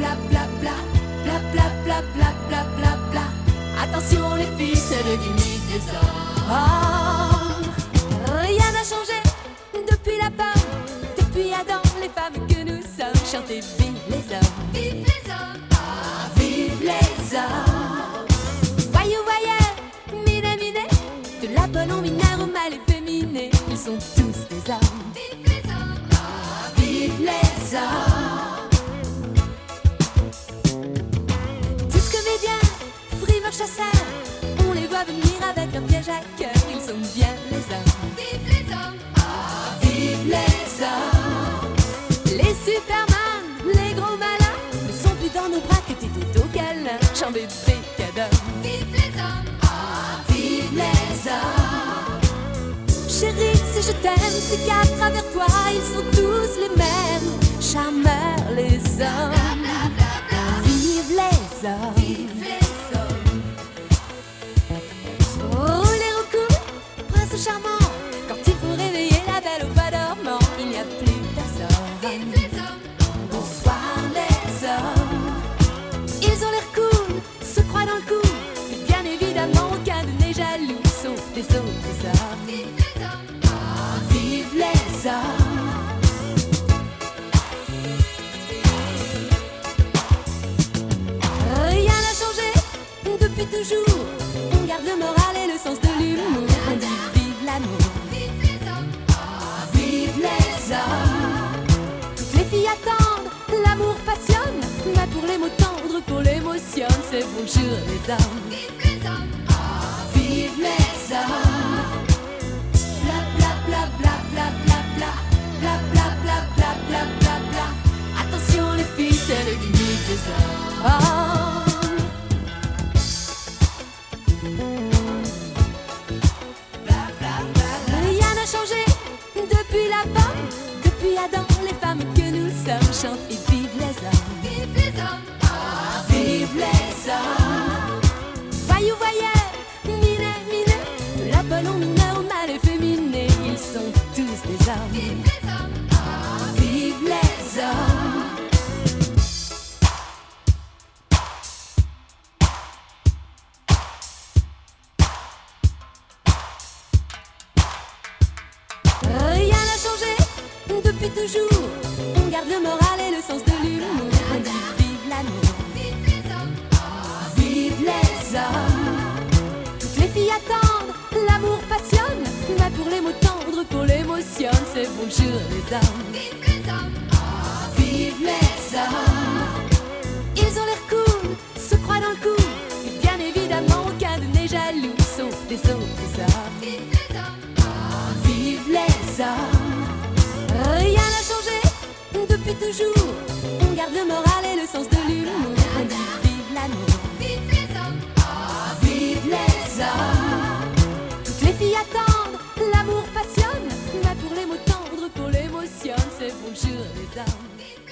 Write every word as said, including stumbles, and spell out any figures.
bla bla bla, bla bla bla bla bla bla bla. Attention les filles, c'est le gimmick des hommes. Oh, rien n'a changé depuis la pomme, depuis Adam, les femmes que nous sommes. Chantez vive les hommes, vive les hommes, ah, vive les hommes. Voyou voyez, miné miné, de l'Apollon mineur au mal efféminé, ils sont tous des hommes. Vive les hommes, ah, vive les hommes. Tous comédiens, friveurs chasseurs, on les voit venir avec un piège à cœur. Ils sont bien les hommes. Vive les hommes, ah, vive les hommes. Les Superman, les gros malins, ne sont plus dans nos bras que des dodos câlins. Chant bébé cadavre. Vive les hommes, ah, vive les hommes. Chérie, si je t'aime, c'est qu'à travers toi, ils sont tous les mêmes. Charmeurs les hommes. Vive les hommes. Vive les hommes. Oh, les recours, prince charmant. Quand il faut réveiller la belle au pas dormant, il n'y a plus personne. Vive les hommes. Bonsoir les hommes. Ils ont l'air cool, se croient dans le coup. Mais bien évidemment, aucun d'eux n'est jaloux, sauf les autres hommes. Vive les hommes. Ah, vive les hommes. Rien n'a changé depuis toujours. On garde le moral et le sens de l'humour. On dit vive l'amour. Vive les hommes. Ah, vive les hommes. Toutes les filles attendent, l'amour passionne. Mais pour les mots tendres, pour l'émotion, c'est bonjour les hommes. Vive les hommes. Ah, vive les hommes. Bla bla bla bla bla bla bla. Bla bla bla bla bla bla bla. Attention les filles, c'est le gimmick des hommes. Oh. Rien n'a changé depuis la pomme, depuis Adam, les femmes que nous sommes. Chantent et vive les hommes. Vive les hommes, ah, vive les hommes. Voyou voyez, miné miné, de l'Apollon mineur au mal efféminé, ils sont tous des hommes. Vive les hommes, ah, vive les hommes. Rien n'a changé depuis toujours. On garde le moral et le sens de l'humour. On dit vive l'amour. Vive les hommes. Ah, vive les hommes. Toutes les filles attendent, l'amour passionne. Mais pour les mots tendres, pour l'émotion, c'est bonjour les hommes. Vive les hommes. Ah, vive les hommes. Ils ont l'air cool, se croient dans le coup. Et bien évidemment, aucun d'eux n'est jaloux, sauf des autres hommes. Vive les hommes. Ah, vive les hommes. Rien n'a changé depuis toujours. On garde le moral et le sens de l'humour. On dit vive l'amour. Vive les hommes. Ah, vive les hommes. Toutes les filles attendent, l'amour passionne. Mais pour les mots tendres, pour l'émotion, c'est bonjour les hommes.